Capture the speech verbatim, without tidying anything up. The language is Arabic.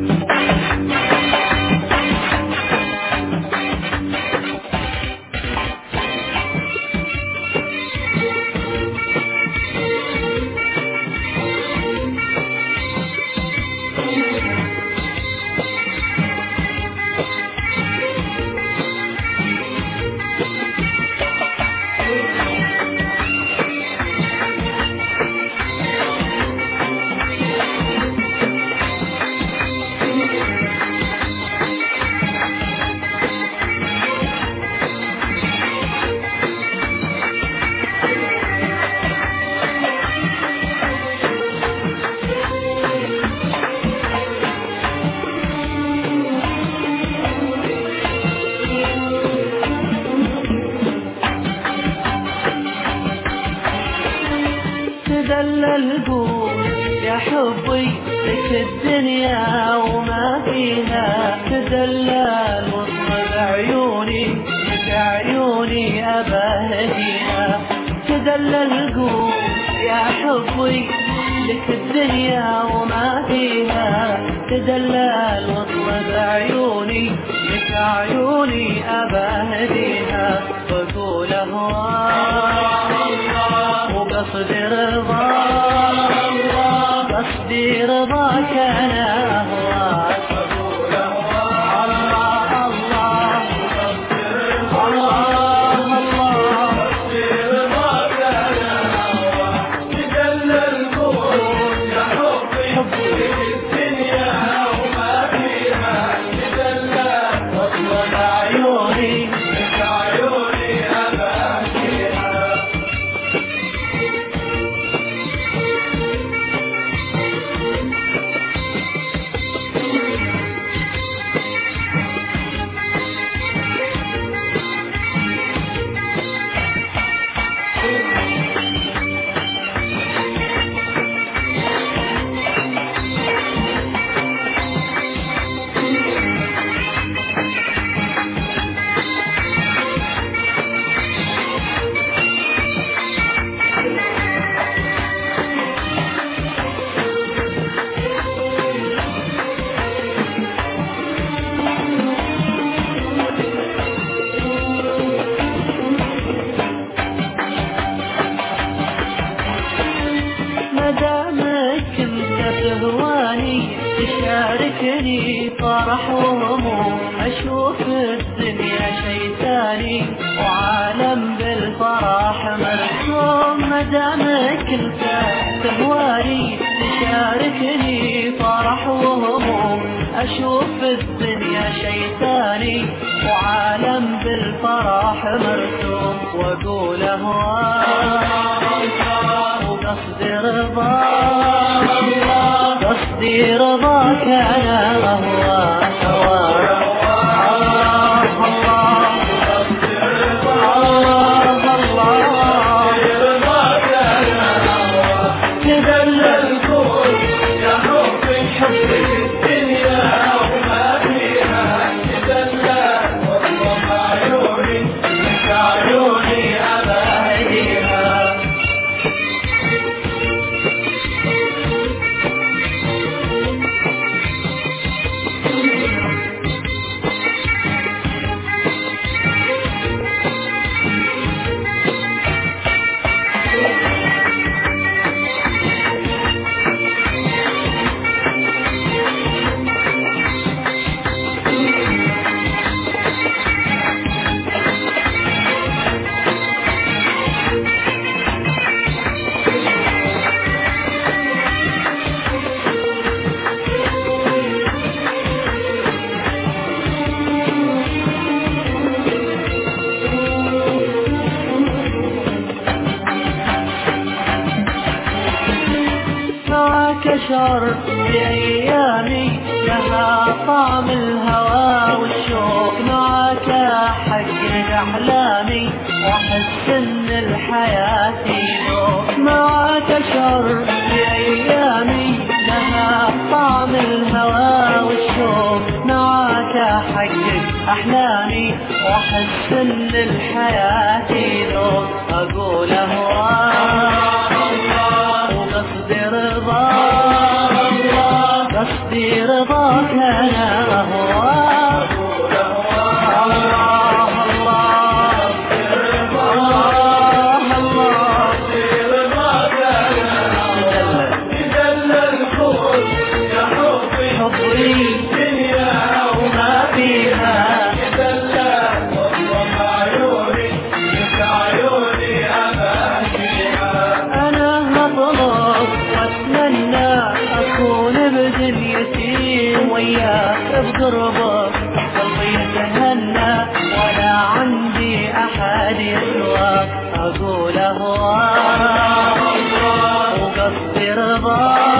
القول يا حبي لك الدنيا وما فيها، تدلل وسط عيوني لك عيوني أبهديها. تدلل قول يا حبي لك الدنيا وما فيها، تدلل وسط عيوني لك عيوني أبهديها. وأقول أهواك وقصدي رضاك، قصدي رضاك أنا أهواك. الله الله الله الله قصدي رضاك أنا أهواك. تدلل قول يا حبي لك الدنيا وما فيها، تدلل وسط عيوني لك عيوني أبهديها. تشاركني فرح وهموم، أشوف الدنيا شي ثاني وعالم بالفرح مرسوم. مدامك انت تهواني تشاركني فرح وهموم، أشوف الدنيا شي ثاني وعالم بالفرح مرسوم. وأقول أهواك وقصدي رضاك، قصدي رضاك أنا أهواك. الله الله قصدي رضاك، الله رضاك أنا أهواك. تدلل قول يا حبي حبي الدنيا وما فيها، تدلل وسط عيوني لك عيوني أبهديها. كشر بأيامي لها طعم الهوى والشوق، معك أحقق أحلامي وأحس إن الحياة ذوق. معك شر بأيامي لها طعم الهوى والشوق، معك أحقق أحلامي وأحس إن الحياة ذوق. أقول أهواك وقصدي رضاك، قصدي وقصدي رضاك أنا أهواك. الله الله الله الله يدلل الخوف يا حبي حبي دنيا وما فيها يدلل والله عيوني انت عيوني أباكيها. أنا هطلب واتمنى أكون بدنيتي وياك بقربك قلبي يتهنى ولا عندي أحد يسواك. أقول أهواك وقصدي رضاك